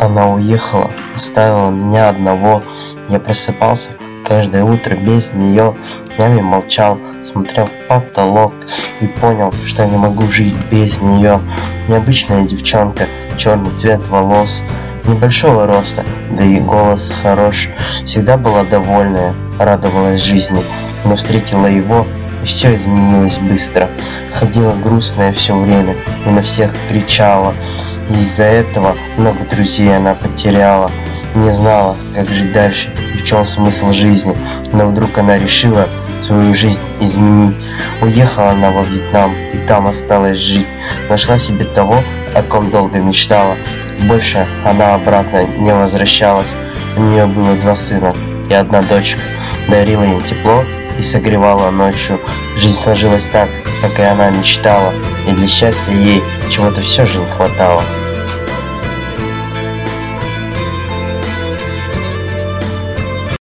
Она уехала, оставила меня одного. Я просыпался каждое утро без нее. Днями молчал, смотрел в потолок и понял, что я не могу жить без нее. Необычная девчонка, черный цвет волос, небольшого роста, да и голос хорош. Всегда была довольная, радовалась жизни, но встретила его, и все изменилось быстро. Ходила грустная все время и на всех кричала. И из-за этого много друзей она потеряла. Не знала, как жить дальше и в чем смысл жизни, но вдруг она решила свою жизнь изменить. Уехала она во Вьетнам и там осталась жить. Нашла себе того, о ком долго мечтала. Больше она обратно не возвращалась. У нее было 2 сына и 1 дочка. Дарила им тепло и согревала ночью. Жизнь сложилась так, как и она мечтала, и для счастья ей чего-то все же не хватало.